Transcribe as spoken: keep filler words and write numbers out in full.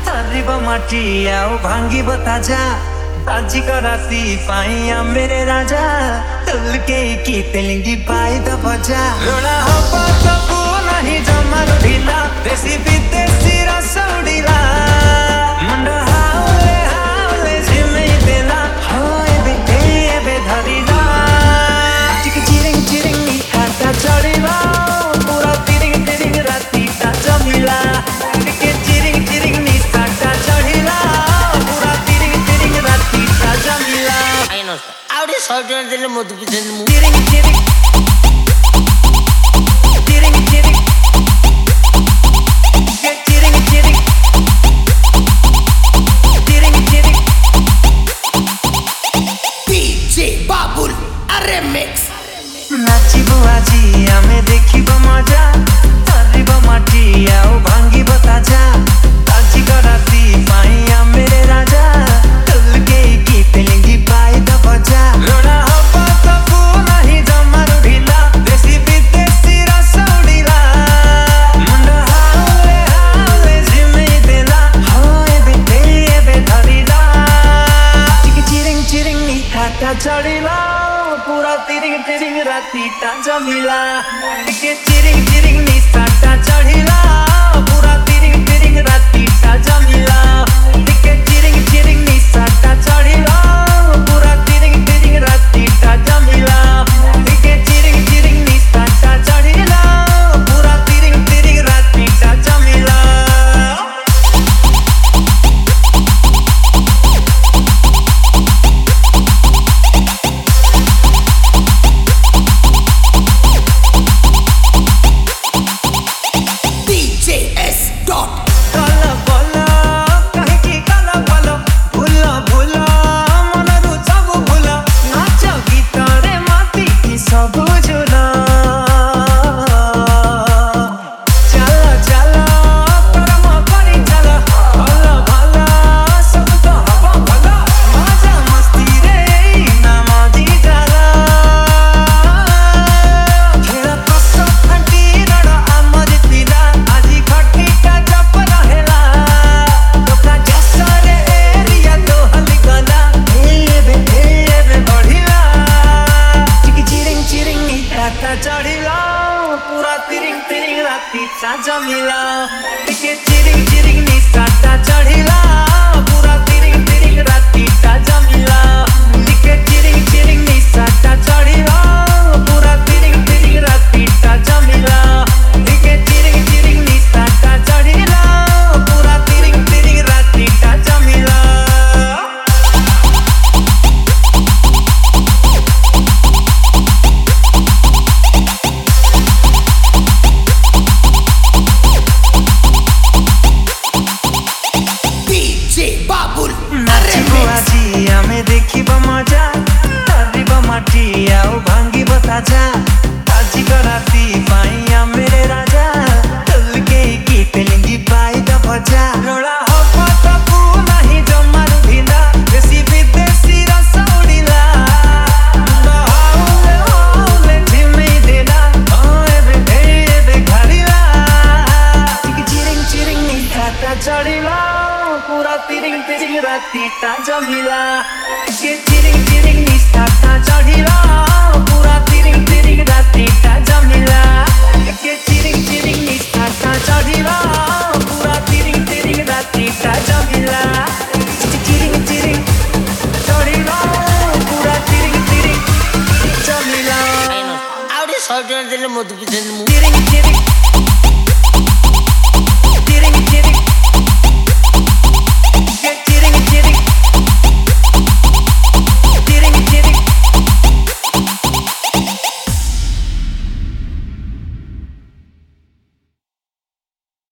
तारिब माटी आओ भांगी बताजा आजी का राती पाइया मेरे राजा तुल के की तेलिंगी पाई द बजा रोड़ा हो तबू नहीं जमर ढीला देसी विदेशी रस उड़ीला मुंडा हावले हावले झिमे देला होए बे ए बे धरीला चिक चिरिंग चिरिंग खाता चढ़ीला पूरा तिरिंग तिरिंग राती ता जमिला के चिरिंग चिरिंग नी साटा चढ़ीला पूरा तिरिंग तिरिंग राती ता जमिला आई नो आवडे शॉर्ट दिले मोदू पिजन चिरिंग चिरिंग चिरिंग चिरिंग के चिरिंग चिरिंग चिरिंग चिरिंग डीजे बाबुल अरे मिक्स नाचिबो आजी आमे देखिबो मजा तारिबो माटी आओ भांगी बताजा आजी का राती पाइया मेरे राजा तुल के की तेलिंगी पाई द बजा रोड़ा हो तबू नहीं जमर ढीला देसी विदेशी रस उड़ीला मुंडा हावले हावले झिमे देला होए बे ए बे धरीला चिक चिरिंग चिरिंग नी खाता चढ़ीला पूरा तिरिंग तिरिंग राती ता जमिला के चिरिंग चिरिंग नी साटा चढ़ीला पूरा तिरिंग तिरिंग राती ता जमिला के चिरिंग चिरिंग नी साटा चढ़ीला पूरा तिरिंग तिरिंग राती ता जमिला के चिरिंग चिरिंग नी साटा चढ़ीला पूरा तिरिंग तिरिंग राती ता जमिला डीजे एस डॉट काला बोला कहे की काला बोला भूला भूला मन रुचाबो भूला नाच गीतारे माटी की सब झूला चला चला कर्म करी चला भला भला सब तो हवा भला मजा मस्ती रे नामाजी जाला खेला कसम फंटी रड़ा अमर तिला आजी घटी का जप रहेला तोका जैसा रे एरिया तो हलिकला ए बे ए बे बढ़िला चिक चिरिंग चिरिंग नी खाता चढ़ीला पूरा तिरिंग तिरिंग राती ता जमिला के चिरिंग चिरिंग नी साटा चढ़ीला पूरा तिरिंग तिरिंग राती ता जमिला के चिरिंग चिरिंग नी साटा चढ़ीला पूरा तिरिंग तिरिंग राती ता जमिला के चिरिंग चिरिंग नी साटा चढ़ीला पूरा तिरिंग तिरिंग राती ता जमिला डीजे बाबुल अरे नाचिबो मिक्स आजी आमे देखिबो मजा तारिबो माटी आओ भांगी बताजा आजी का राती पाइया मेरे राजा तुल के की तेलिंगी पाई द बजा रोड़ा हो तबू नहीं जमर ढीला देसी विदेशी रस उड़ीला मुंडा हावले हावले झिमे देला होए बे ए बे घड़ीला चिक चिरिंग चिरिंग नी खाता चढ़ीला पूरा तिरिंग तिरिंग राती ता जमिला के चिरिंग चिरिंग नी साटा चढ़ीला पूरा तिरिंग तिरिंग राती ता जमिला के चिरिंग चिरिंग नी साटा चढ़ीला पूरा तिरिंग तिरिंग राती ता जमिला चिरिंग चिरिंग चढ़ीला पूरा तिरिंग तिरिंग जमिला आई नो आवडे शॉर्ट दिले मोदू पिजन